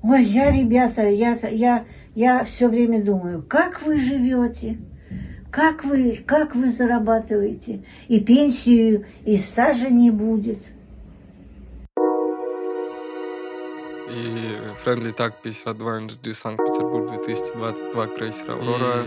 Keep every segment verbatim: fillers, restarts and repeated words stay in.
Ой, я, ребята, я, я, я все время думаю, как вы живете, как вы, как вы зарабатываете, и пенсию, и стажа не будет. И Friendly Tag пятьдесят два эн джи, Санкт-Петербург, две тысячи двадцать два, крейсер Аврора.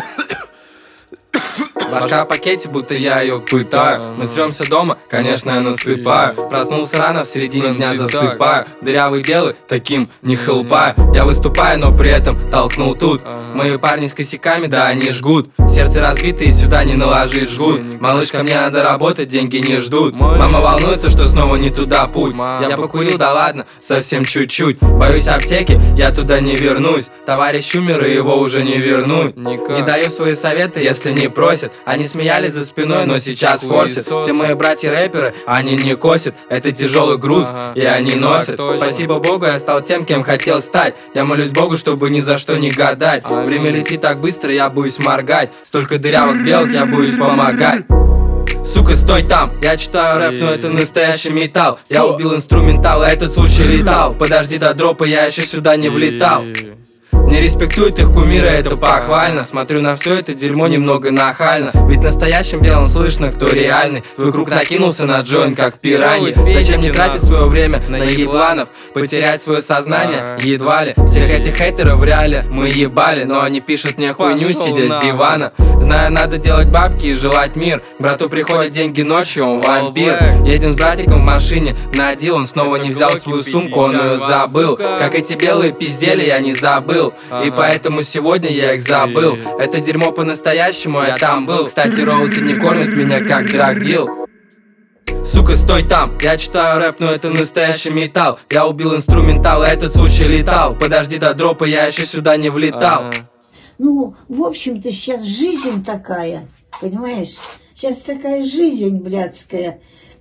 Башка в пакете, будто я ее пытаю. Мы срёмся дома, конечно, я насыпаю. Проснулся рано, в середине дня засыпаю. Дырявый белый, таким не хелпаю. Я выступаю, но при этом толкнул тут. Мои парни с косяками, да они жгут. Сердце разбито и сюда не наложить жгут. Малышка, мне надо работать, деньги не ждут. Мама волнуется, что снова не туда путь. Я покурил, да ладно, совсем чуть-чуть. Боюсь аптеки, я туда не вернусь. Товарищ умер, и его уже не вернуть. Не даю свои советы, если не просят. Они смеялись за спиной, но сейчас форсят. Все мои братья-рэперы, они не косят. Это тяжелый груз, и они носят. Спасибо Богу, я стал тем, кем хотел стать. Я молюсь Богу, чтобы ни за что не гадать. Время летит так быстро, я боюсь моргать. Столько дырявых белок, я боюсь помогать. Сука, стой там, я читаю рэп, но это настоящий металл. Я убил инструментал, а этот случай летал. Подожди до дропа, я еще сюда не влетал. Не респектуют их кумиры, это похвально. Смотрю на все это дерьмо немного нахально. Ведь настоящим белым слышно, кто реальный. Твой круг накинулся на джойн, как пираньи. Зачем не тратить свое время на ебланов? Потерять свое сознание? Едва ли. Всех этих хейтеров в реале мы ебали. Но они пишут мне хуйню, сидя с дивана. Знаю, надо делать бабки и желать мир. Брату приходят деньги ночью, он вампир. Едем с братиком в машине на один, он снова не взял свою сумку, он ее забыл. Как эти белые пиздели, я не забыл. И поэтому сегодня я их забыл. Это дерьмо по-настоящему, я там был. Кстати, Роузи не кормит меня как драгдил. Сука, стой там, я читаю рэп, но это настоящий металл. Я убил инструментал, а этот случай летал. Подожди до дропа, я еще сюда не влетал. Ну, в общем-то, сейчас жизнь такая, понимаешь? Сейчас такая жизнь блядская.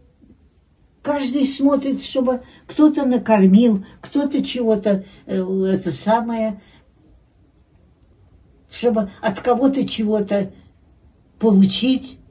Каждый смотрит, чтобы кто-то накормил, кто-то чего-то, э, это самое, чтобы от кого-то чего-то получить.